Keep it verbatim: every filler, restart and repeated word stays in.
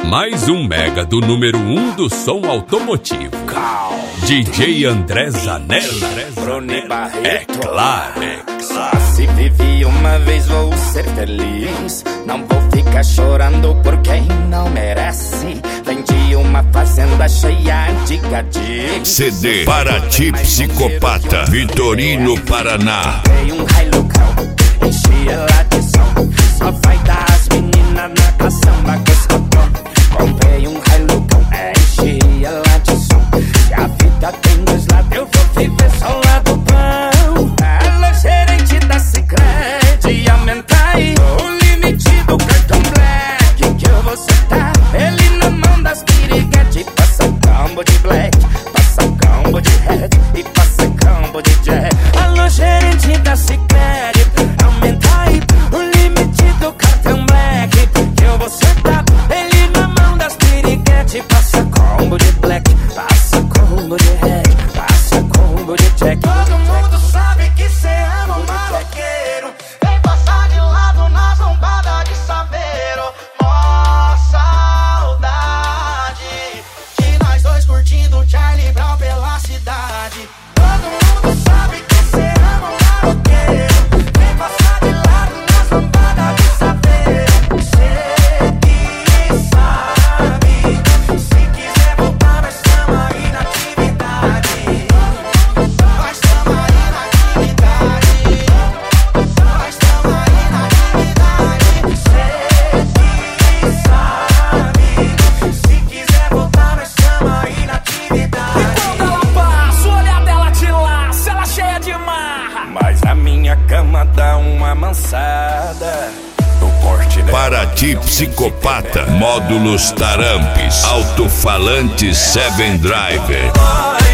Mais um mega do número um do som automotivo. D J André Zanella. É claro, é claro. Só se vive uma vez, vou ser feliz. Não vou ficar chorando por quem não merece. Vendi uma fazenda cheia de gadinho. C D Paraty Psicopata, Vitorino, Paraná. Comprei um Hilux, enchi ela de som. Só vai dar as meninas na caçamba que escutou. Comprei um Hilux, enchi ela de som. Se a vida tem dois lados, eu vou viver só o lado bom. Alô, gerente da Sicredi, aumenta aí o limite do cartão black que eu vou sentar. Ele na mão das piriguete, passa combo de black, passa combo de red e passa combo de jack. Alô, gerente da Sicredi, aumenta aí o limite do cartão black que eu vou sentar. Ele na mão das piriguete, passa combo de black, passa combo de red, passa combo de jack. Todo mundo sabe que cê ama um maloqueiro. Vem passar de lado na zombada de Saveiro. Mó saudade de nós dois curtindo Charlie Brown pela cidade. Todo mundo sabe que cê ama um maloqueiro. Vem passar de lado na zombada de Saveiro. Cê que sabe. Se quiser voltar, nós tamo aí na atividade. Nós tamo aí na atividade. Nós tamo aí na atividade. Cê que sabe. Se quiser voltar, nós tamo aí na atividade. E quando ela passa, o olhar dela te laça, ela cheia de marra. Mas a minha cama dá uma mansada. O porte dela Paraty Psicopata, módulos Tarampes, alto-falante Seven Driver.